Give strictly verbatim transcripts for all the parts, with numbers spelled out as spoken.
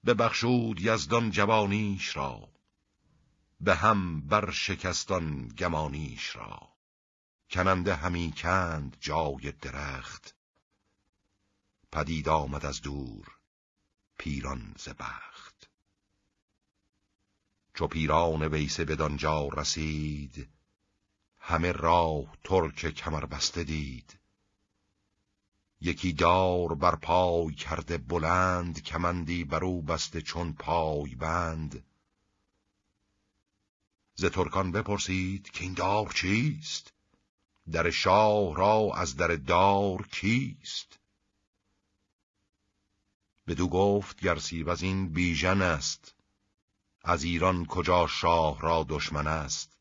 ببخشود یزدان جوانیش را، به هم بر شکستان گمانیش را. کننده همی کند جای درخت، پدید آمد از دور پیران ز بخت. چو پیران ویسه بدانجا رسید، همه راه ترک کمر بسته دید. یکی دار بر پای کرده بلند، کمندی برو بسته چون پای بند. ز ترکان بپرسید که این دار چیست؟ در شاه را از در دار کیست؟ بدو گفت گرسیب از این بیژن است، از ایران کجا شاه را دشمن است.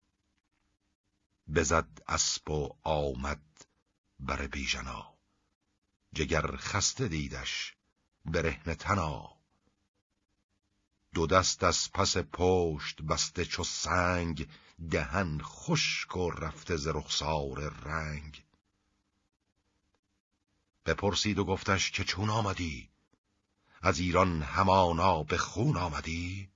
بزد اسب و آمد بر بیژنا، جگر خسته دیدش برهنه تنا. دو دست از پس پشت بسته چو سنگ، دهن خشک و رفته ز رخسار رنگ. بپرسید و گفتش که چون آمدی؟ از ایران همانا به خون آمدی؟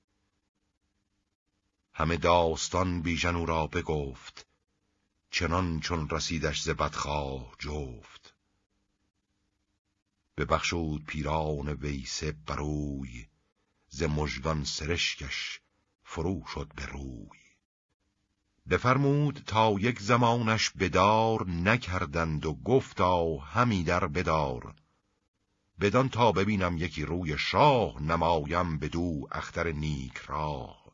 همه داستان بیژن او را بگفت، چنان چون رسیدش ز بدخواه جفت. ببخشود پیران ویسه بروی، ز مژگان سرشکش فرو شد به روی. بفرمود تا یک زمانش بدار نکردند و گفتا همی در بدار. بدان تا ببینم یکی روی شاه، نمایم بدو اختر نیک راه.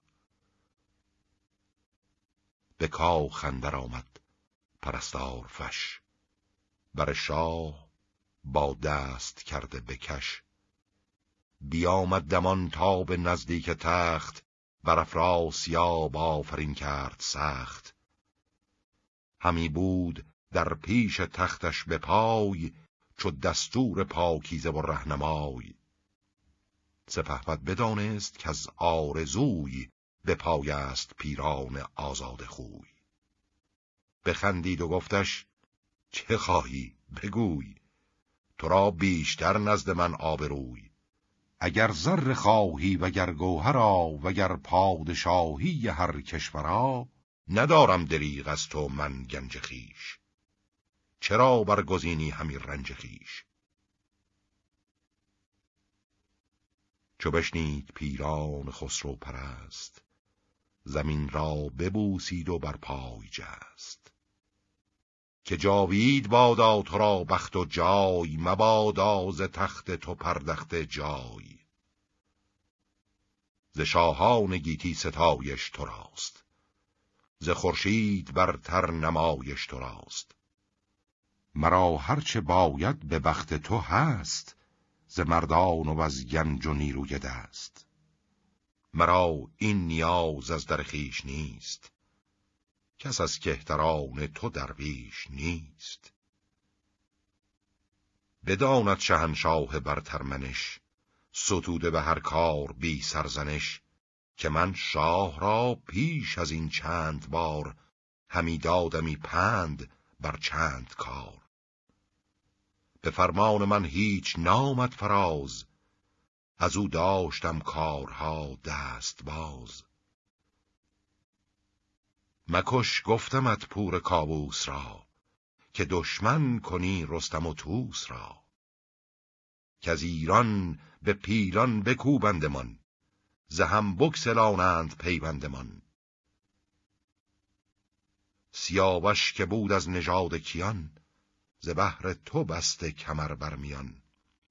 به کاخ اندر آمد پرستار فش، بر شاه با دست کرده بکش. بیامد دمان تا به نزدیک تخت، بر افراسیاب آفرین کرد سخت. همی بود در پیش تختش به پای، چو دستور پاکیزه و رهنمای. سپهبد بدانست که از آرزوی، به پای است پیران آزاد خوی. بخندید و گفتش چه خواهی بگوی، تو را بیشتر نزد من آبروی. اگر زر خواهی وگر گوهرا، وگر پادشاهی هر کشورا، ندارم دریغ از تو من گنج خویش، چرا برگزینی همی رنج خویش؟ چو بشنید پیران خسرو پرست، زمین را ببوسید و بر پای جست. که جاوید بادا تو را بخت و جای، مبادا ز تخت تو پردخته جای. ز شاهان گیتی ستایش تو راست، ز خورشید برتر نمایش تو راست. مرا هرچه باید به بخت تو هست، ز مردان و از گنج و نیروی دست. مرا این نیاز از در خویش نیست، کس از کهتران تو درویش نیست. بداند شهنشاه برتر منش، ستوده به هر کار بی سرزنش. که من شاه را پیش از این چند بار، همی دادمی پند بر چند کار. به فرمان من هیچ نامد فراز، از او داشتم کارها دست باز. مکش گفتمت پور کاووس را، که دشمن کنی رستم و طوس را. که از ایران به پیلان بکوبندمان، ز هم بگسلانند پیوندمان. سیاوش که بود از نژاد کیان، ز بهر تو بسته کمر برمیان.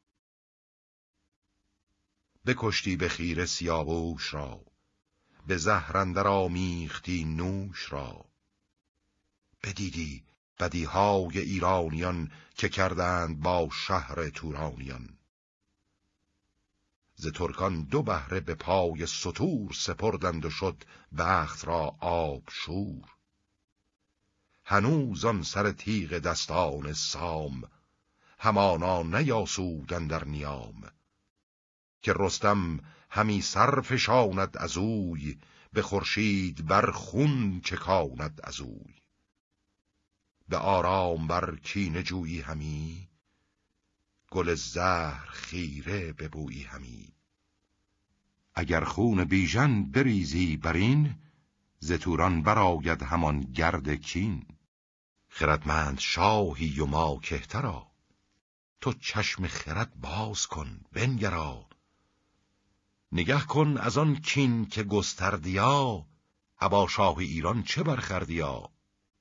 بکشتی به خیره سیاووش را، به زهر اندر آمیختی نوش را. بدیدی بدیهای ایرانیان، که کردند با شهر تورانیان. ز ترکان دو بهره به پای ستور، سپردند و شد بخت را آب شور. هنوز آن سر تیغ دستان سام، همانا نیاسودند در نیام. که رستم همی سر فشاند از اوی، به خورشید بر خون چکاند از اوی. به آرام بر کینه جویی همی، گل زهر خیره ببویی همی. اگر خون بیژن بریزی برین، ز توران برآید همان گرد کین. خردمند شاهی و ما کهترا، تو چشم خرد باز کن بنگرا. نگه کن از آن کین که گستردیا، ابا شاه ایران چه برخردیا.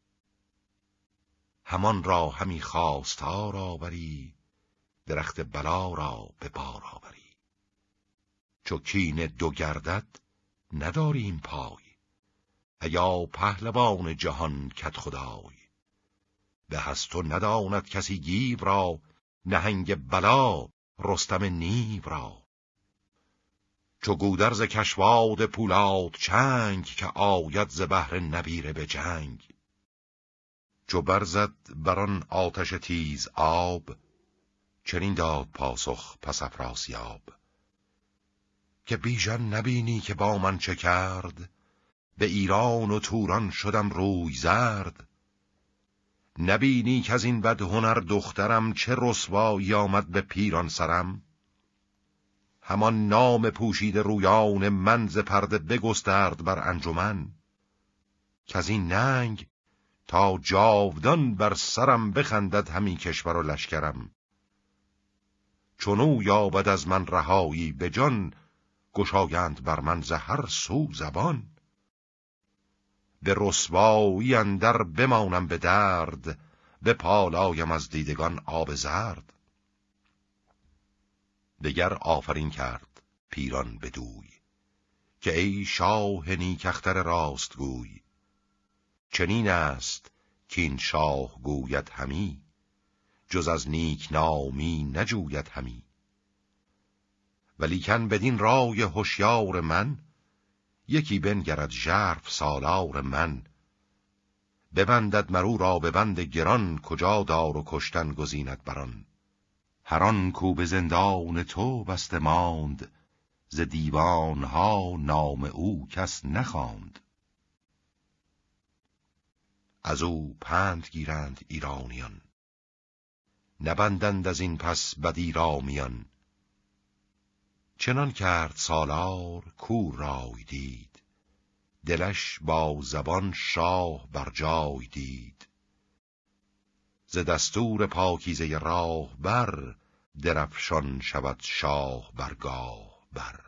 همان را همی خواستار آوری، درخت بلا را به بار آوری. چو کین دو گردد نداریم پای، ایا پهلوان جهان کد خدای. به از تو نداند کسی گیو را، نهنگ بلا رستم نیو را. چو گودرز کشواد پولاد چنگ، که آید ز بهر نبیره به جنگ. چو برزد بران آتش تیز آب، چنین داد پاسخ پس افراسیاب. که بیژن نبینی که با من چه کرد، به ایران و توران شدم روی زرد. نبینی که از این بد هنر دخترم، چه رسوایی آمد به پیران سرم. همان نام پوشیده رویان من، ز پرده بگسترد بر انجمن. که از این ننگ تا جاودان بر سرم، بخندد همی کشور و لشکرم. چونو یابد از من رهایی به جان، گشایند بر من ز هر سو زبان. به رسوایی اندر بمانم به درد، به پالایم از دیدگان آب زرد. دگر آفرین کرد پیران بدوی، که ای شاه نیکختر راستگوی. چنین است که این شاه گوید همی، جز از نیک نامی نجوید همی. ولیکن بدین رای هوشیار من، یکی بنگرد ژرف سالار من. ببندد مرو را به بند گران، کجا دار و کشتن گزیند بران. هر آن کو به زندان تو بسته ماند، ز دیوانها نام او کس نخواند. از او پند گیرند ایرانیان، نبندند از این پس بدی را میان. چنان کرد سالار کو رای دید، دلش با زبان شاه بر جای دید. ز دستور پاکیزه راه بر، درفشان شود شاه برگاه بر.